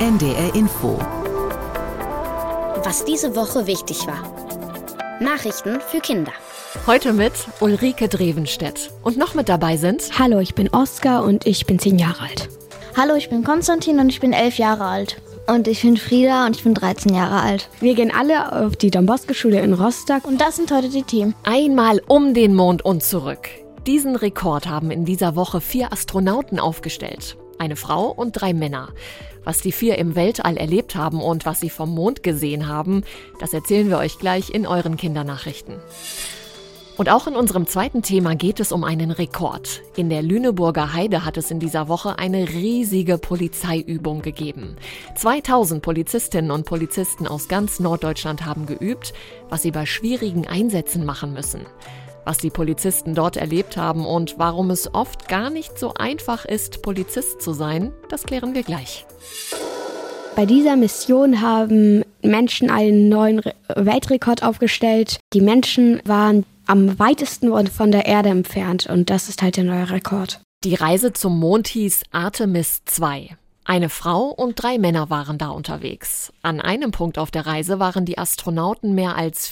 NDR Info. Was diese Woche wichtig war. Nachrichten für Kinder. Heute mit Ulrike Drevenstedt. Und noch mit dabei sind... Hallo, ich bin Oskar und ich bin 10 Jahre alt. Hallo, ich bin Konstantin und ich bin 11 Jahre alt. Und ich bin Frieda und ich bin 13 Jahre alt. Wir gehen alle auf die Don Bosco Schule in Rostock. Und das sind heute die Themen. Einmal um den Mond und zurück. Diesen Rekord haben in dieser Woche 4 Astronauten aufgestellt. Eine Frau und 3 Männer. Was die 4 im Weltall erlebt haben und was sie vom Mond gesehen haben, das erzählen wir euch gleich in euren Kindernachrichten. Und auch in unserem zweiten Thema geht es um einen Rekord. In der Lüneburger Heide hat es in dieser Woche eine riesige Polizeiübung gegeben. 2000 Polizistinnen und Polizisten aus ganz Norddeutschland haben geübt, was sie bei schwierigen Einsätzen machen müssen. Was die Polizisten dort erlebt haben und warum es oft gar nicht so einfach ist, Polizist zu sein, das klären wir gleich. Bei dieser Mission haben Menschen einen neuen Weltrekord aufgestellt. Die Menschen waren am weitesten von der Erde entfernt und das ist halt der neue Rekord. Die Reise zum Mond hieß Artemis 2. Eine Frau und 3 Männer waren da unterwegs. An einem Punkt auf der Reise waren die Astronauten mehr als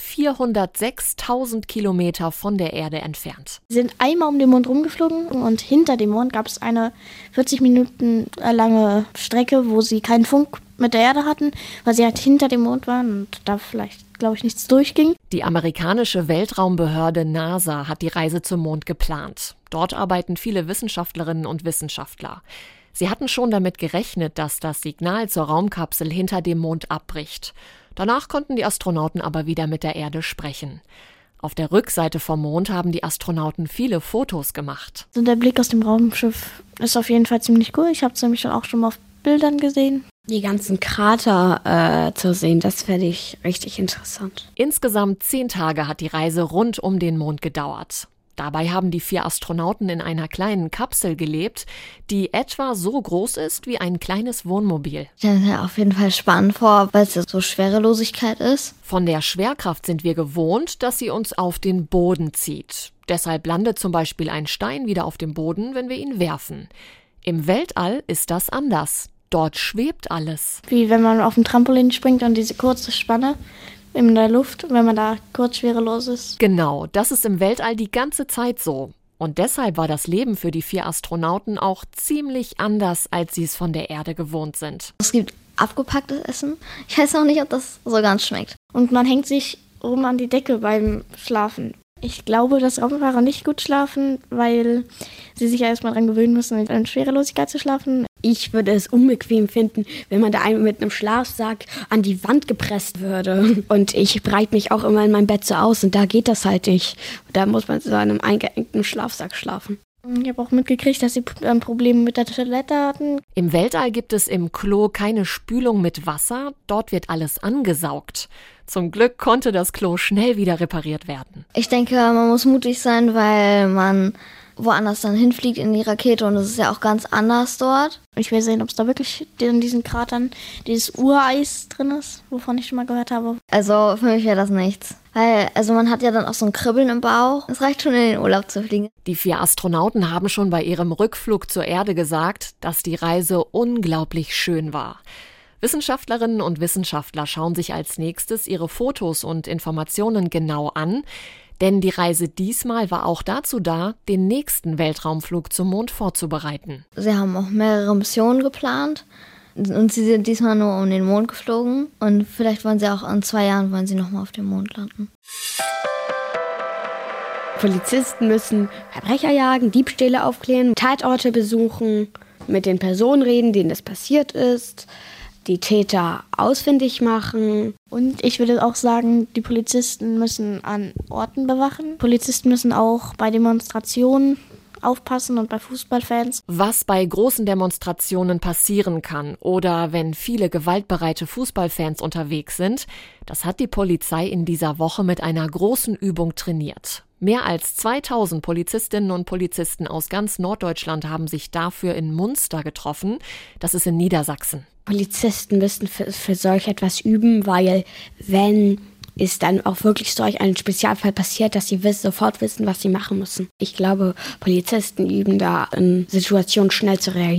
406.000 Kilometer von der Erde entfernt. Sie sind einmal um den Mond rumgeflogen und hinter dem Mond gab es eine 40 Minuten lange Strecke, wo sie keinen Funk mit der Erde hatten, weil sie halt hinter dem Mond waren und da vielleicht, glaube ich, nichts durchging. Die amerikanische Weltraumbehörde NASA hat die Reise zum Mond geplant. Dort arbeiten viele Wissenschaftlerinnen und Wissenschaftler. Sie hatten schon damit gerechnet, dass das Signal zur Raumkapsel hinter dem Mond abbricht. Danach konnten die Astronauten aber wieder mit der Erde sprechen. Auf der Rückseite vom Mond haben die Astronauten viele Fotos gemacht. Also der Blick aus dem Raumschiff ist auf jeden Fall ziemlich cool. Ich habe es nämlich auch schon mal auf Bildern gesehen. Die ganzen Krater zu sehen, das fände ich richtig interessant. Insgesamt 10 Tage hat die Reise rund um den Mond gedauert. Dabei haben die 4 Astronauten in einer kleinen Kapsel gelebt, die etwa so groß ist wie ein kleines Wohnmobil. Ich stelle mir auf jeden Fall spannend vor, weil es ja so Schwerelosigkeit ist. Von der Schwerkraft sind wir gewohnt, dass sie uns auf den Boden zieht. Deshalb landet zum Beispiel ein Stein wieder auf dem Boden, wenn wir ihn werfen. Im Weltall ist das anders. Dort schwebt alles. Wie wenn man auf dem Trampolin springt und diese kurze Spanne in der Luft, wenn man da kurz schwerelos ist. Genau, das ist im Weltall die ganze Zeit so. Und deshalb war das Leben für die 4 Astronauten auch ziemlich anders, als sie es von der Erde gewohnt sind. Es gibt abgepacktes Essen. Ich weiß noch nicht, ob das so ganz schmeckt. Und man hängt sich rum an die Decke beim Schlafen. Ich glaube, dass Raumfahrer nicht gut schlafen, weil sie sich ja erstmal daran gewöhnen müssen, in Schwerelosigkeit zu schlafen. Ich würde es unbequem finden, wenn man da mit einem Schlafsack an die Wand gepresst würde. Und ich breite mich auch immer in meinem Bett so aus und da geht das halt nicht. Da muss man so in einem eingeengten Schlafsack schlafen. Ich habe auch mitgekriegt, dass sie Probleme mit der Toilette hatten. Im Weltall gibt es im Klo keine Spülung mit Wasser, dort wird alles angesaugt. Zum Glück konnte das Klo schnell wieder repariert werden. Ich denke, man muss mutig sein, weil man woanders dann hinfliegt in die Rakete und es ist ja auch ganz anders dort. Ich will sehen, ob es da wirklich in diesen Kratern dieses Ureis drin ist, wovon ich schon mal gehört habe. Also für mich wäre das nichts. Weil, man hat ja dann auch so ein Kribbeln im Bauch. Es reicht schon, in den Urlaub zu fliegen. Die 4 Astronauten haben schon bei ihrem Rückflug zur Erde gesagt, dass die Reise unglaublich schön war. Wissenschaftlerinnen und Wissenschaftler schauen sich als nächstes ihre Fotos und Informationen genau an, denn die Reise diesmal war auch dazu da, den nächsten Weltraumflug zum Mond vorzubereiten. Sie haben auch mehrere Missionen geplant und sie sind diesmal nur um den Mond geflogen und vielleicht wollen sie auch in 2 Jahren nochmal auf dem Mond landen. Polizisten müssen Verbrecher jagen, Diebstähle aufklären, Tatorte besuchen, mit den Personen reden, denen das passiert ist, die Täter ausfindig machen. Und ich würde auch sagen, die Polizisten müssen an Orten bewachen. Polizisten müssen auch bei Demonstrationen aufpassen und bei Fußballfans. Was bei großen Demonstrationen passieren kann oder wenn viele gewaltbereite Fußballfans unterwegs sind, das hat die Polizei in dieser Woche mit einer großen Übung trainiert. Mehr als 2000 Polizistinnen und Polizisten aus ganz Norddeutschland haben sich dafür in Munster getroffen. Das ist in Niedersachsen. Polizisten müssen für solch etwas üben, weil wenn ist dann auch wirklich solch ein Spezialfall passiert, dass sie sofort wissen, was sie machen müssen. Ich glaube, Polizisten üben da in Situationen schnell zu reagieren.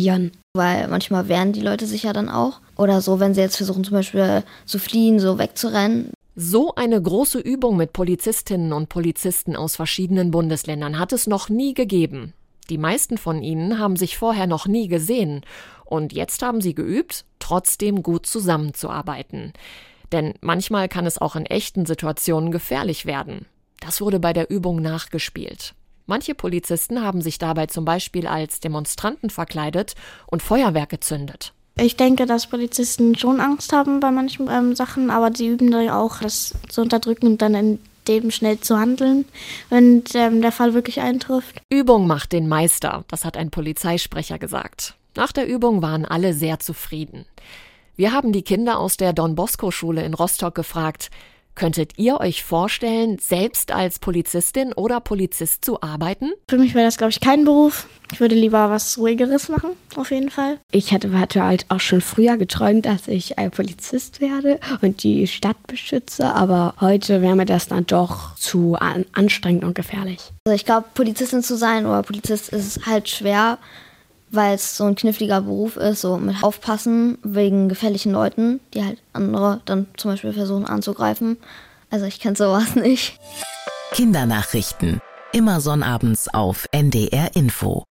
Weil manchmal wehren die Leute sich ja dann auch. Oder so, wenn sie jetzt versuchen zum Beispiel zu fliehen, so wegzurennen. So eine große Übung mit Polizistinnen und Polizisten aus verschiedenen Bundesländern hat es noch nie gegeben. Die meisten von ihnen haben sich vorher noch nie gesehen. Und jetzt haben sie geübt, trotzdem gut zusammenzuarbeiten. Denn manchmal kann es auch in echten Situationen gefährlich werden. Das wurde bei der Übung nachgespielt. Manche Polizisten haben sich dabei zum Beispiel als Demonstranten verkleidet und Feuerwerk gezündet. Ich denke, dass Polizisten schon Angst haben bei manchen Sachen, aber sie üben dann auch, das zu unterdrücken und dann in dem schnell zu handeln, wenn der Fall wirklich eintrifft. Übung macht den Meister, das hat ein Polizeisprecher gesagt. Nach der Übung waren alle sehr zufrieden. Wir haben die Kinder aus der Don-Bosco-Schule in Rostock gefragt, könntet ihr euch vorstellen, selbst als Polizistin oder Polizist zu arbeiten? Für mich wäre das, glaube ich, kein Beruf. Ich würde lieber was Ruhigeres machen, auf jeden Fall. Ich hatte halt auch schon früher geträumt, dass ich ein Polizist werde und die Stadt beschütze, aber heute wäre mir das dann doch zu anstrengend und gefährlich. Also ich glaube, Polizistin zu sein oder Polizist ist halt schwer, weil es so ein kniffliger Beruf ist, so mit Aufpassen wegen gefährlichen Leuten, die halt andere dann zum Beispiel versuchen anzugreifen. Also ich kenne sowas nicht. Kindernachrichten. Immer sonnabends auf NDR Info.